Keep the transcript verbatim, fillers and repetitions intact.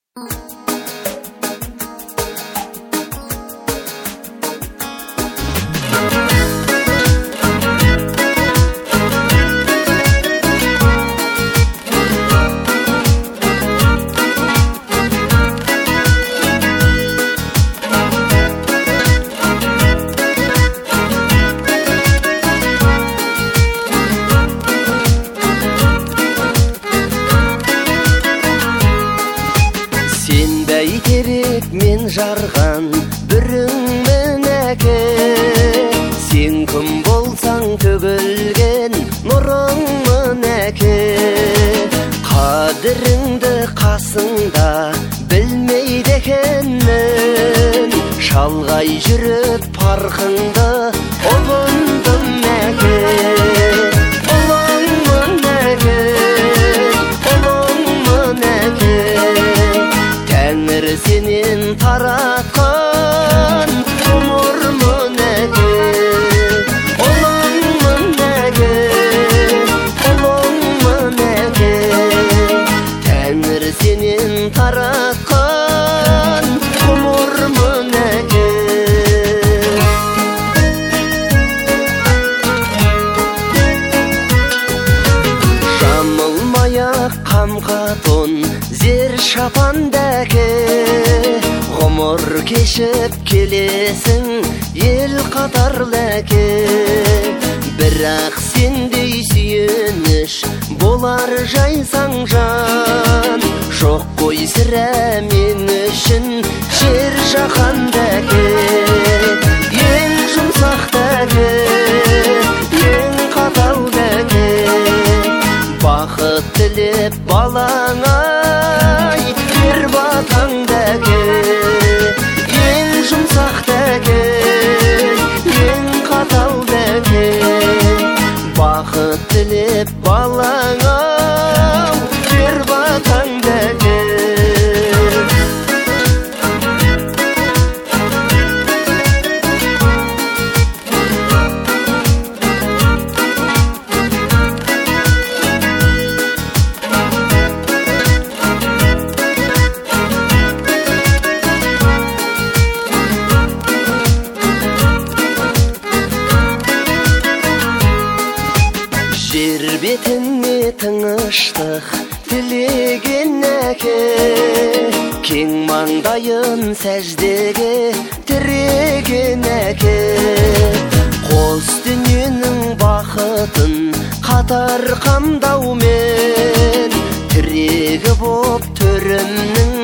Мен жарған бүрің мінеке, сен кім болсаң төгілген нұрың мінеке. Қадіріңді қасыңда білмейді екенмін, шалғай жүріп парқыңды ұғындым мәке. Ұлың мінеке, ұлың мінеке, Тәңір сенен таратқан ғұмыр мінеке. Ұлың мінеке, ұлың мінеке, Тәңір сенен таратқан ғұмыр мінеке. Жамылмай-ақ қамқа тон зер шапан дәке, ғұмыр кешіп келесің ел қатарләке. Бірақ сендей сүйеніш болар жайсаң жан, жоқ қой сірә мен үшін жер жаһан дәке. Ең жұмсақ дәке, ең қатал дәке, бақыт тілеп балаңай бір батаң дәке. Ең жұмсақ дәке, ең қатал дәке, бақыт тілеп балаңау бір батаң дәке. Жер бетіне тыныштық тілеген әке, кең маңдайын сәждеге тіреген әке. Қос дүниенің бақытын қатар қамдаумен, тірегі боп төрімнің